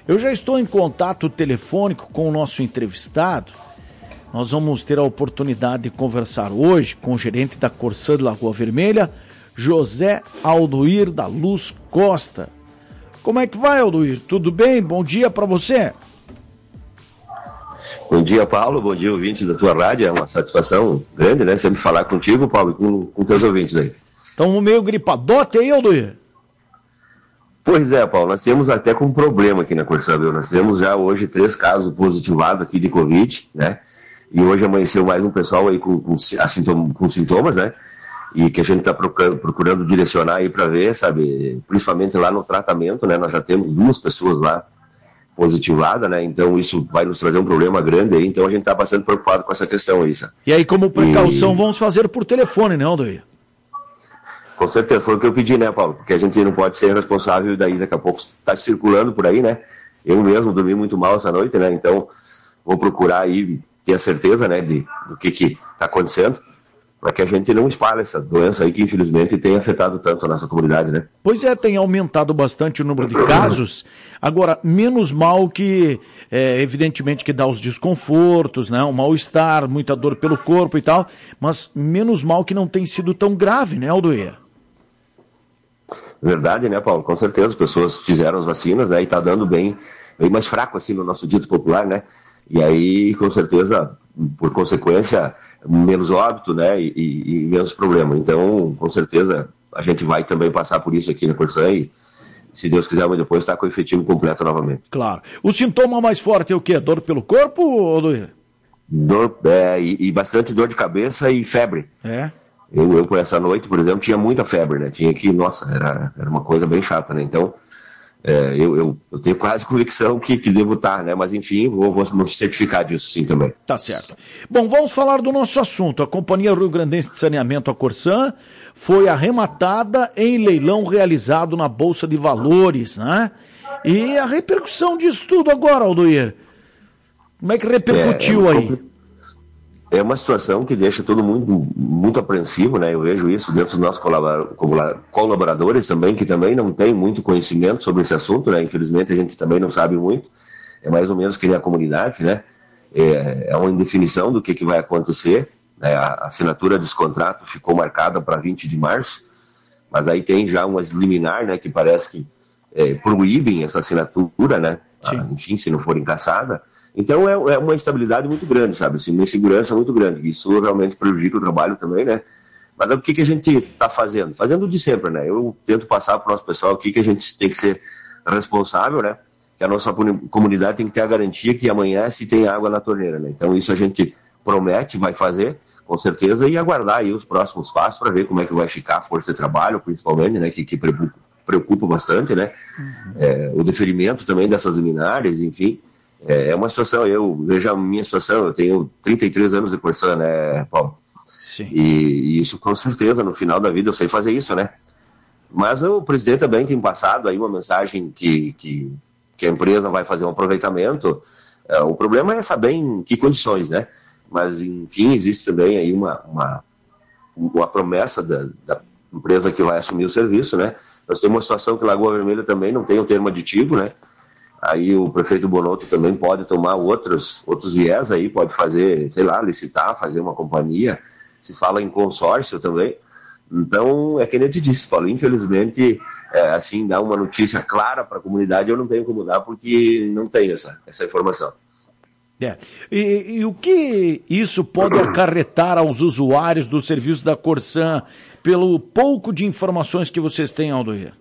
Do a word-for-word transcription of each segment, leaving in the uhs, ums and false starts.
Eu já estou em contato telefônico com o nosso entrevistado. Nós vamos ter a oportunidade de conversar hoje com o gerente da Corsã de Lagoa Vermelha, José Aldoir da Luz Costa. Como é que vai, Aldoir? Tudo bem? Bom dia para você. Bom dia, Paulo. Bom dia, ouvintes da tua rádio. É uma satisfação grande, né? Sempre falar contigo, Paulo, e com, com teus ouvintes aí. Estamos meio gripadote aí, Aldoir? Pois é, Paulo. Nós temos até com um problema aqui na Corsã, viu? Nós temos já hoje três casos positivados aqui de Covid, né? E hoje amanheceu mais um pessoal aí com, com, com, com sintomas, né? E que a gente está procurando, procurando direcionar aí para ver, sabe? Principalmente lá no tratamento, né? Nós já temos duas pessoas lá positivada, né? Então isso vai nos trazer um problema grande aí, então a gente tá bastante preocupado com essa questão aí, sabe? E aí, como precaução, e... vamos fazer por telefone, né, Aldoir? Com certeza, foi o que eu pedi, né, Paulo? Porque a gente não pode ser responsável e daí daqui a pouco tá circulando por aí, né? Eu mesmo dormi muito mal essa noite, né? Então vou procurar aí ter a certeza, né, de, do que que tá acontecendo, para que a gente não espalhe essa doença aí que infelizmente tem afetado tanto a nossa comunidade, né? Pois é, tem aumentado bastante o número de casos. Agora, menos mal que, é, evidentemente que dá os desconfortos, né? Um mal-estar, muita dor pelo corpo e tal, mas menos mal que não tem sido tão grave, né, Aldoir? Verdade, né, Paulo? Com certeza, as pessoas fizeram as vacinas, né, e tá dando bem, bem mais fraco, assim, no nosso dito popular, né? E aí, com certeza, por consequência, menos óbito, né, e, e, e menos problema. Então, com certeza, a gente vai também passar por isso aqui na Corsã e, se Deus quiser, depois estar com o efetivo completo novamente. Claro. O sintoma mais forte é o quê? Dor pelo corpo, Aldoir? Dor, é, e, e bastante dor de cabeça e febre. É? Eu, eu, por essa noite, por exemplo, tinha muita febre, né? Tinha que, nossa, era, era uma coisa bem chata, né? Então, É, eu, eu, eu tenho quase convicção que, que devo estar, né? Mas enfim, vou, vou me certificar disso sim também. Tá certo. Bom, vamos falar do nosso assunto. A Companhia Rio Grandense de Saneamento, a Corsã, foi arrematada em leilão realizado na Bolsa de Valores, né? E a repercussão disso tudo agora, Aldoir? Como é que repercutiu é, é aí? É uma situação que deixa todo mundo muito apreensivo, né? Eu vejo isso dentro dos nossos colaboradores também, que também não tem muito conhecimento sobre esse assunto, né? Infelizmente a gente também não sabe muito. É mais ou menos que nem a comunidade, né? É, é uma indefinição do que, que vai acontecer. Né? A assinatura desse contrato ficou marcada para vinte de março, mas aí tem já umas liminar, né? Que parece que é, proíbem essa assinatura, né? Ah, enfim, se não for encaixada. Então é, é uma instabilidade muito grande, sabe? Assim, uma insegurança muito grande. Isso realmente prejudica o trabalho também, né? Mas o que, que a gente está fazendo? Fazendo de sempre, né? Eu tento passar para o nosso pessoal aqui que a gente tem que ser responsável, né? Que a nossa comunidade tem que ter a garantia que amanhã se tem água na torneira, né? Então isso a gente promete, vai fazer, com certeza, e aguardar aí os próximos passos para ver como é que vai ficar a força de trabalho, principalmente, né? Que, que preocupa bastante, né? Uhum. É, o deferimento também dessas liminares, enfim. É uma situação, eu vejo a minha situação, eu tenho trinta e três anos de Corsã, né, Paulo? Sim. E, e isso com certeza, no final da vida eu sei fazer isso, né? Mas o presidente também tem passado aí uma mensagem que, que, que a empresa vai fazer um aproveitamento. É, o problema é saber em que condições, né? Mas, enfim, existe também aí uma, uma, uma promessa da, da empresa que vai assumir o serviço, né? Nós temos uma situação que Lagoa Vermelha também não tem o termo aditivo, né? Aí o prefeito Bonotto também pode tomar outros, outros viés aí, pode fazer, sei lá, licitar, fazer uma companhia, se fala em consórcio também. Então, é que nem eu te disse, Paulo, infelizmente, é, assim, dar uma notícia clara para a comunidade eu não tenho como dar, porque não tenho essa, essa informação. É. E, e o que isso pode acarretar aos usuários do serviço da Corsã, pelo pouco de informações que vocês têm, Aldoir?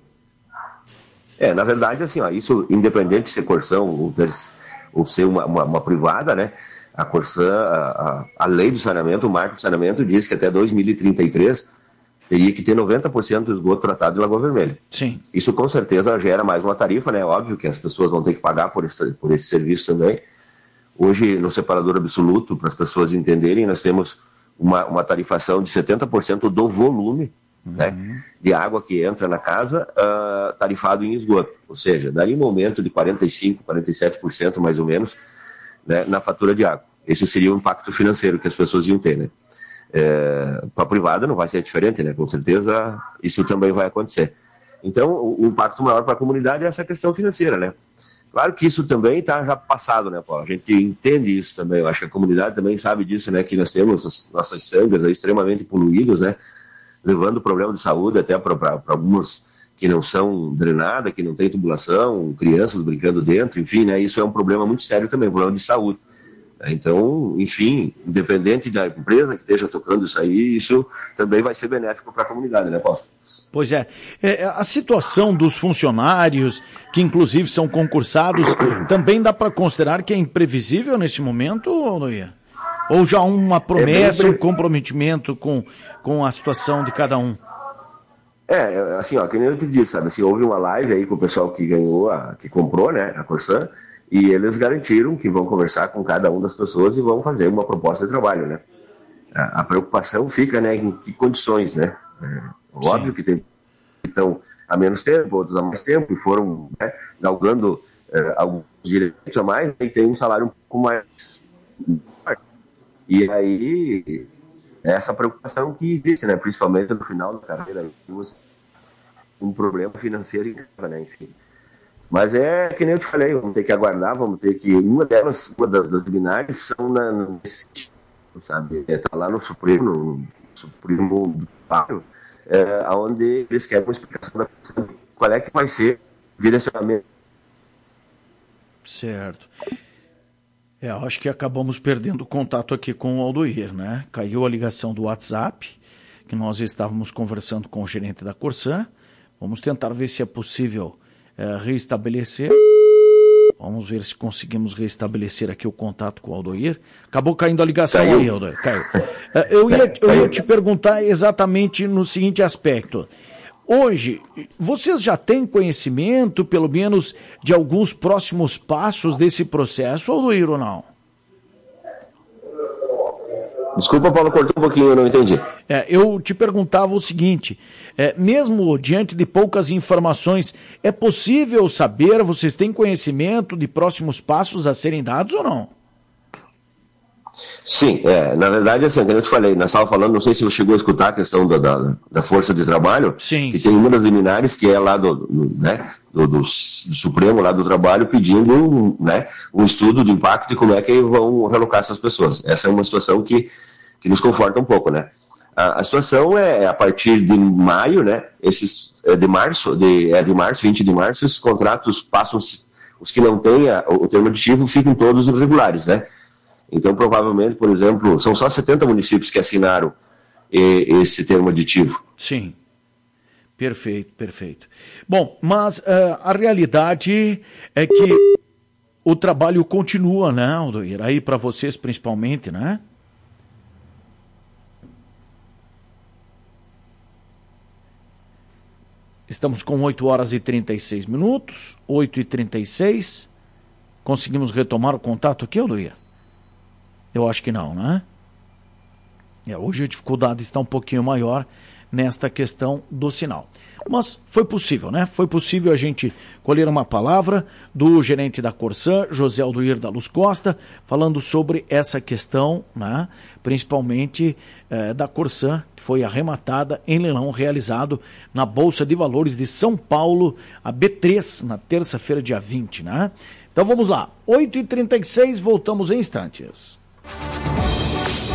É, na verdade, assim, ó, isso, independente de ser Corsã ou, ter, ou ser uma, uma, uma privada, né, a Corsã, a, a, a lei do saneamento, o marco do saneamento diz que até dois mil e trinta e três teria que ter noventa por cento do esgoto tratado em Lagoa Vermelha. Sim. Isso com certeza gera mais uma tarifa, né, óbvio que as pessoas vão ter que pagar por esse, por esse serviço também. Hoje, no separador absoluto, para as pessoas entenderem, nós temos uma, uma tarifação de setenta por cento do volume, uhum, né, de água que entra na casa, uh, tarifado em esgoto. Ou seja, daria um aumento de quarenta e cinco por cento, quarenta e sete por cento mais ou menos, né, na fatura de água. Esse seria o impacto financeiro que as pessoas iam ter, né? É, para a privada não vai ser diferente, né? Com certeza isso também vai acontecer. Então, o, o impacto maior para a comunidade é essa questão financeira, né? Claro que isso também está já passado, né, Paulo? A gente entende isso também, eu acho que a comunidade também sabe disso, né, que nós temos as nossas sangas aí extremamente poluídas, né, levando problema de saúde até para algumas que não são drenadas, que não tem tubulação, crianças brincando dentro, enfim, né, isso é um problema muito sério também, um problema de saúde. Então, enfim, independente da empresa que esteja tocando isso aí, isso também vai ser benéfico para a comunidade, né, Paulo? Pois é. é. A situação dos funcionários, que inclusive são concursados, também dá para considerar que é imprevisível nesse momento, Noia? Ou já uma promessa, é um comprometimento com, com a situação de cada um? É, assim, ó, que nem eu te disse, sabe, assim, houve uma live aí com o pessoal que ganhou, a, que comprou, né, a Corsan, e eles garantiram que vão conversar com cada uma das pessoas e vão fazer uma proposta de trabalho, né? A, a preocupação fica, né, em que condições, né? É, óbvio Sim. que tem que estão há menos tempo, outros há mais tempo, e foram, né, galgando é, alguns direitos a mais, e tem um salário um pouco mais. E aí, é essa preocupação que existe, né? Principalmente no final da carreira, um problema financeiro em casa, né? Enfim. Mas é que nem eu te falei, vamos ter que aguardar, vamos ter que. Uma delas, uma das, das liminares, são na, nesse, sabe? É, tá lá no Supremo, no Supremo do Paro, é, onde eles querem uma explicação da qual é que vai ser o direcionamento. Certo. É, acho que acabamos perdendo o contato aqui com o Aldoir, né? Caiu a ligação do WhatsApp, que nós estávamos conversando com o gerente da Corsan. Vamos tentar ver se é possível é, reestabelecer. Vamos ver se conseguimos reestabelecer aqui o contato com o Aldoir. Acabou caindo a ligação Caiu. aí, Aldoir. Caiu. É, eu, ia, eu ia te perguntar exatamente no seguinte aspecto. Hoje, vocês já têm conhecimento, pelo menos, de alguns próximos passos desse processo, Aldoir, ou não? Desculpa, Paulo, cortou um pouquinho, eu não entendi. É, eu te perguntava o seguinte, é, mesmo diante de poucas informações, é possível saber, vocês têm conhecimento de próximos passos a serem dados ou não? Sim, é, na verdade, assim, como eu te falei, nós estávamos falando, não sei se você chegou a escutar a questão da, da, da força de trabalho, sim, que sim. tem uma das liminares que é lá do, do, né, do, do, do Supremo, lá do trabalho, pedindo, né, um estudo do impacto de como é que vão realocar essas pessoas. Essa é uma situação que, que nos conforta um pouco, né. A, a situação é, a partir de maio, né, esses, é, de março, de, é de março, vinte de março, esses contratos passam, os que não têm a, o termo aditivo ficam todos irregulares, né. Então, provavelmente, por exemplo, são só setenta municípios que assinaram e, esse termo aditivo. Sim, perfeito, perfeito. Bom, mas uh, a realidade é que o trabalho continua, né, Aldoir? Aí para vocês principalmente, né? Estamos com oito horas e trinta e seis minutos, oito e trinta e seis. Conseguimos retomar o contato aqui, Aldoir? Eu acho que não, né? É, hoje a dificuldade está um pouquinho maior nesta questão do sinal. Mas foi possível, né? Foi possível a gente colher uma palavra do gerente da Corsan, José Aldoir da Luz Costa, falando sobre essa questão, né? Principalmente eh, da Corsan, que foi arrematada em leilão realizado na Bolsa de Valores de São Paulo, a B três, na terça-feira, dia vinte, né? Então vamos lá, oito e trinta e seis, voltamos em instantes.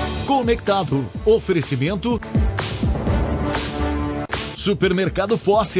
Conectado. Oferecimento Supermercado Posse.